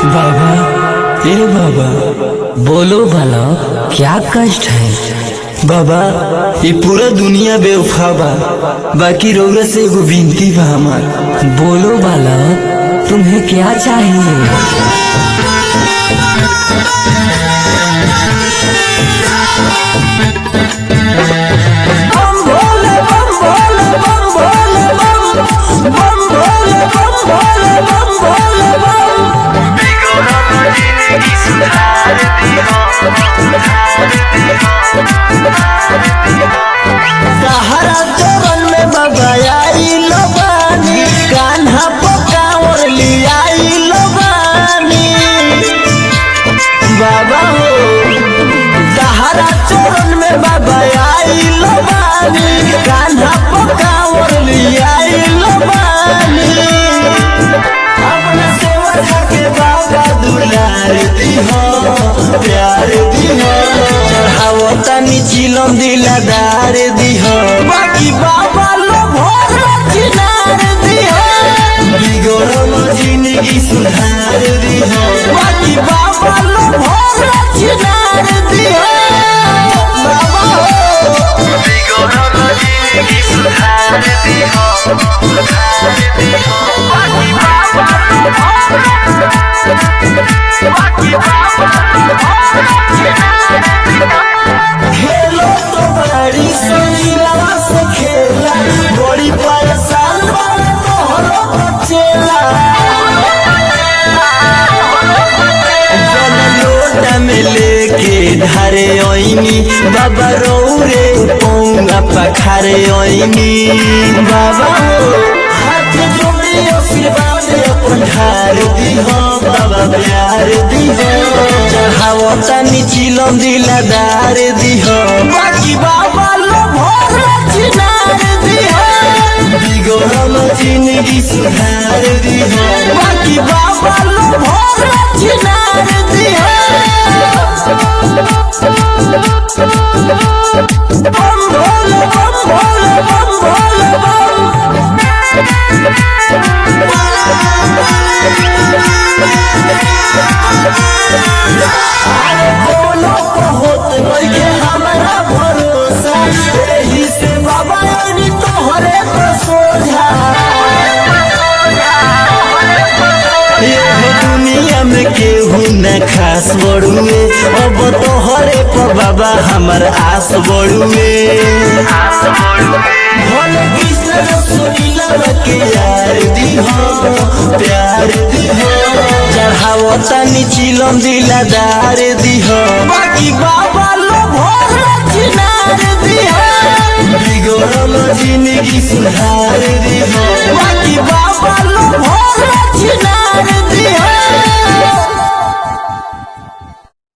बाबा, ए बाबा, बोलो भला क्या कष्ट है? बाबा, ये पूरा दुनिया बेवफा बा, बाकी रउरा से एगो विनती बा हमार। बोलो भला, तुम्हें क्या चाहिए? सहारा चरण में बाबा आई लोबानी, कान्हा पकावर लियाई लोबानी। बाबा हो सहारा चरण में बाबा आई लोबानी, कान्हा पकावर लियाई लोबानी। अपना सेवा के बाबा दुलार दिहो, प्यार दिहो, चढ़ावतानी चिलम दिलादार दिहो, बाकी बाबा लो भोर चिनार दिहो, बिगड़ल जिंदगी सुधार दिहो, बाकी बाबा लो भोर चिनार दिहो। बाबा हो बिगड़ल जिंदगी सुधार दिहो, बाकी बाबा लो भोर, बाकी बाबा लो भोर खेलो तो बड़ी सनीला से खेला, बड़ी परेशान बड़ा तोहरो बचेला। लोटा में लेके धारे ओइनी, बाबा रौरे पौंगा पखारे ओइनी। बाबा हो हाथ जोड़े आशीर्वाद अपन ढार दिहो, बाबा प्यार दिहो, चढ़ावतानी चिलम दिलादार दिहो, बाकी बाबा लो भोर चिनार दिहो, बिगड़ल जिंदगी सुधार दिहो, बाकी बाबा लो भोर चिनार दिहो। बम भोले बम भोले बम भोले बम, अरे कोनो होत नइखे हमरा भरोसा, एही से बाबा यानी तोहरे पर सोझा। ये दुनिया में केहू न खास बड़ुए, अब तोहरे पर बाबा हमर आस बड़ुए। भोले कृष्ण रसोईला के यार दिहो, प्यार दिहो, चढ़ावतानी चिलम दिलादार दिहो, बाकी बाबा